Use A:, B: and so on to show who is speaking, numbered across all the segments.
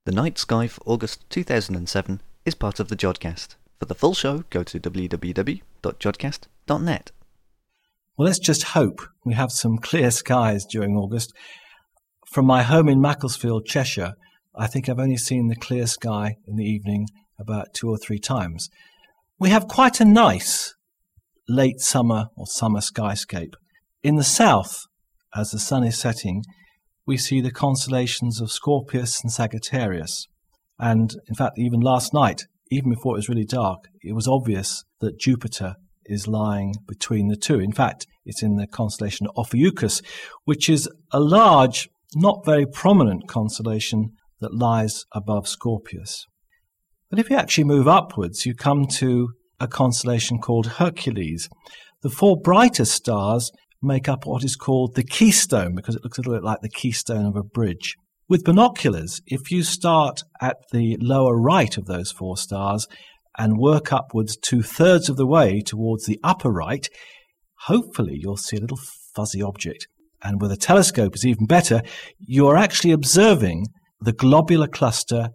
A: The night sky for August 2007 is part of the Jodcast. For the full show, go to www.jodcast.net.
B: Well, let's just hope we have some clear skies during August. From my home in Macclesfield, Cheshire, I think I've only seen the clear sky in the evening about 2 or 3 times. We have quite a nice late summer or summer skyscape. In the south, as the sun is setting, we see the constellations of Scorpius and Sagittarius. And in fact, even last night, even before it was really dark, it was obvious that Jupiter is lying between the two. In fact, it's in the constellation Ophiuchus, which is a large, not very prominent constellation that lies above Scorpius. But if you actually move upwards, you come to a constellation called Hercules. The 4 brightest stars make up what is called the keystone, because it looks a little bit like the keystone of a bridge. With binoculars, if you start at the lower right of those 4 stars and work upwards 2/3 of the way towards the upper right, hopefully you'll see a little fuzzy object. And with a telescope, it's even better. You are actually observing the globular cluster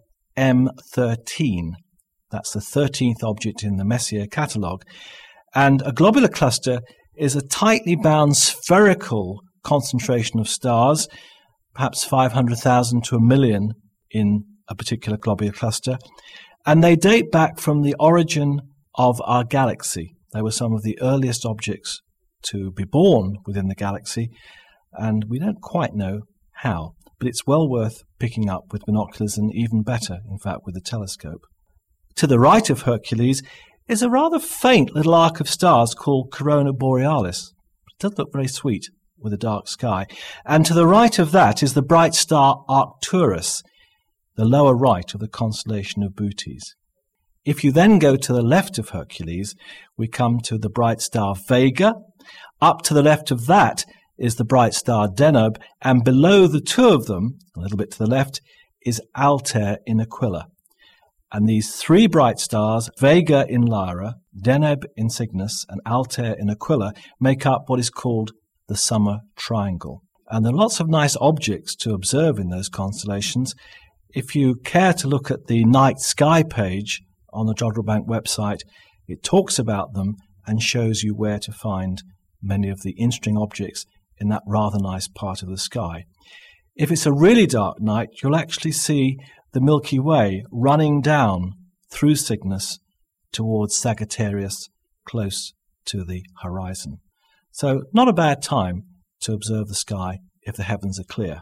B: M13. That's the 13th object in the Messier catalogue. And a globular cluster is a tightly bound spherical concentration of stars, perhaps 500,000 to 1 million in a particular globular cluster, and they date back from the origin of our galaxy. They were some of the earliest objects to be born within the galaxy, and we don't quite know how, but it's well worth picking up with binoculars, and even better, in fact, with a telescope. To the right of Hercules is a rather faint little arc of stars called Corona Borealis. It does look very sweet with a dark sky. And to the right of that is the bright star Arcturus, the lower right of the constellation of Bootes. If you then go to the left of Hercules, we come to the bright star Vega. Up to the left of that is the bright star Deneb, and below the 2 of them, a little bit to the left, is Altair in Aquila. And these 3 bright stars, Vega in Lyra, Deneb in Cygnus, and Altair in Aquila, make up what is called the Summer Triangle. And there are lots of nice objects to observe in those constellations. If you care to look at the night sky page on the Jodrell Bank website, it talks about them and shows you where to find many of the interesting objects in that rather nice part of the sky. If it's a really dark night, you'll actually see the Milky Way running down through Cygnus towards Sagittarius, close to the horizon. So not a bad time to observe the sky if the heavens are clear.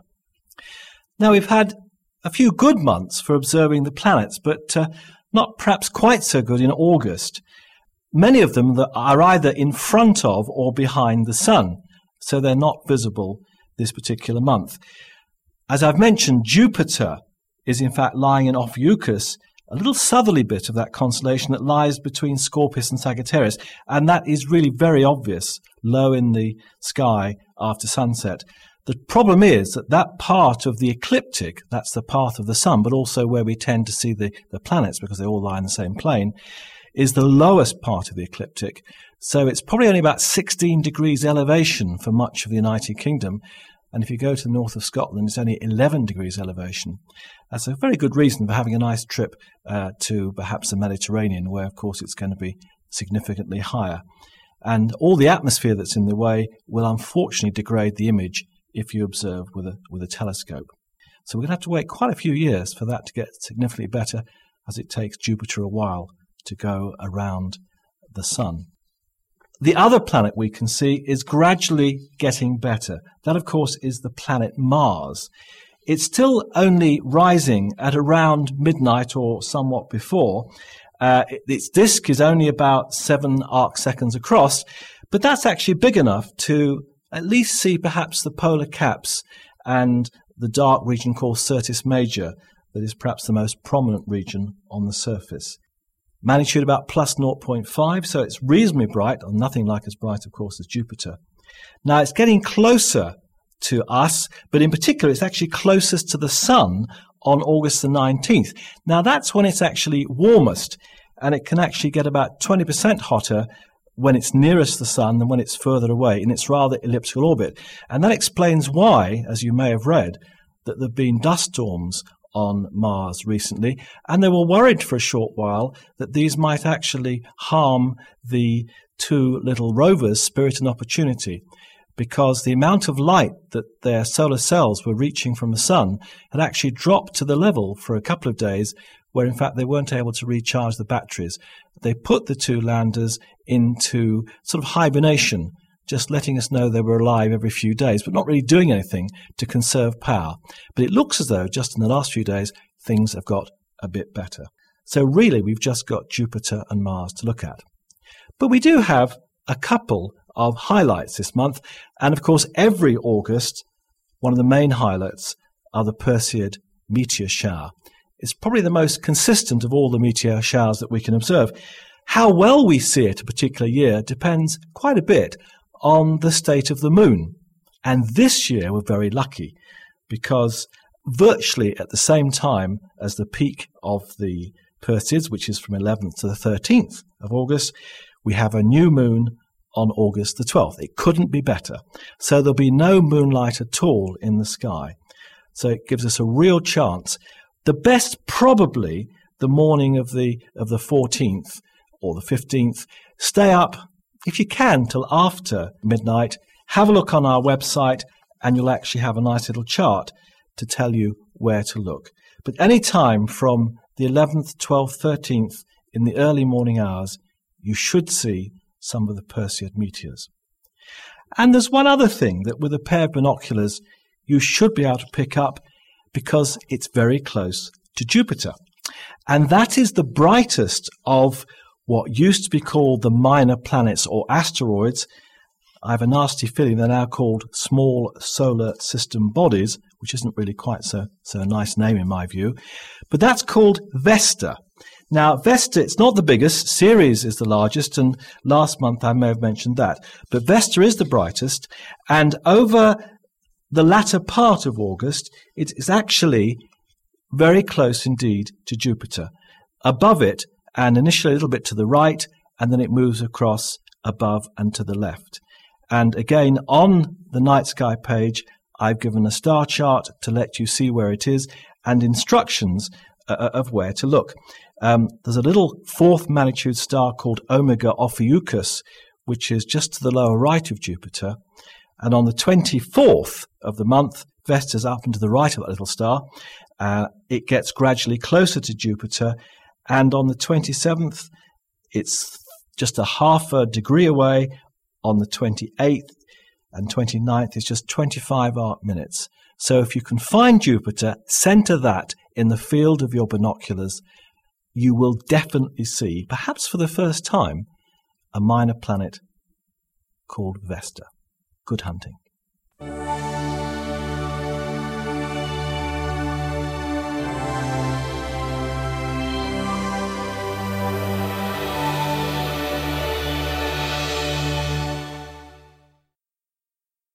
B: Now, we've had a few good months for observing the planets, but not perhaps quite so good in August. Many of them that are either in front of or behind the sun, so they're not visible this particular month. As I've mentioned, Jupiter is in fact lying in Ophiuchus, a little southerly bit of that constellation that lies between Scorpius and Sagittarius, and that is really very obvious, low in the sky after sunset. The problem is that that part of the ecliptic, that's the path of the sun, but also where we tend to see the planets because they all lie in the same plane, is the lowest part of the ecliptic. So it's probably only about 16 degrees elevation for much of the United Kingdom. And if you go to the north of Scotland, it's only 11 degrees elevation. That's a very good reason for having a nice trip to perhaps the Mediterranean, where, of course, it's going to be significantly higher. And all the atmosphere that's in the way will unfortunately degrade the image if you observe with a telescope. So we're going to have to wait quite a few years for that to get significantly better, as it takes Jupiter a while to go around the sun. The other planet we can see is gradually getting better. That, of course, is the planet Mars. It's still only rising at around midnight or somewhat before. Its disk is only about 7 arc-seconds across, but that's actually big enough to at least see perhaps the polar caps and the dark region called Syrtis Major, that is perhaps the most prominent region on the surface. Magnitude about plus 0.5, so it's reasonably bright, or nothing like as bright, of course, as Jupiter. Now, it's getting closer to us, but in particular, it's actually closest to the sun on August the 19th. Now, that's when it's actually warmest, and it can actually get about 20% hotter when it's nearest the sun than when it's further away in its rather elliptical orbit. And that explains why, as you may have read, that there have been dust storms on Mars recently, and they were worried for a short while that these might actually harm the two little rovers, Spirit and Opportunity, because the amount of light that their solar cells were reaching from the sun had actually dropped to the level for a couple of days where in fact they weren't able to recharge the batteries. They put the two landers into sort of hibernation, just letting us know they were alive every few days, but not really doing anything to conserve power. But it looks as though just in the last few days, things have got a bit better. So really, we've just got Jupiter and Mars to look at. But we do have a couple of highlights this month. And of course, every August, one of the main highlights are the Perseid meteor shower. It's probably the most consistent of all the meteor showers that we can observe. How well we see it a particular year depends quite a bit on the state of the moon. And this year we're very lucky because virtually at the same time as the peak of the Perseids, which is from 11th to the 13th of August, we have a new moon on August the 12th. It couldn't be better. So there'll be no moonlight at all in the sky. So it gives us a real chance. The best probably the morning of the 14th or the 15th. Stay up if you can till after midnight. Have a look on our website and you'll actually have a nice little chart to tell you where to look. But any time from the 11th, 12th, 13th in the early morning hours, you should see some of the Perseid meteors. And there's one other thing that with a pair of binoculars you should be able to pick up because it's very close to Jupiter. And that is the brightest of what used to be called the minor planets or asteroids. I have a nasty feeling they're now called small solar system bodies, which isn't really quite so a nice name in my view. But that's called Vesta. Now, Vesta, it's not the biggest. Ceres is the largest, and last month I may have mentioned that. But Vesta is the brightest, and over the latter part of August, it is actually very close indeed to Jupiter. Above it, and initially a little bit to the right, and then it moves across above and to the left. And again, on the night sky page, I've given a star chart to let you see where it is and instructions of where to look. There's a little fourth magnitude star called Omega Ophiuchus, which is just to the lower right of Jupiter. And on the 24th of the month, Vesta's up and to the right of that little star. It gets gradually closer to Jupiter. And on the 27th, it's just a half a degree away. On the 28th and 29th, it's just 25 arc minutes. So if you can find Jupiter, center that in the field of your binoculars, you will definitely see, perhaps for the first time, a minor planet called Vesta. Good hunting.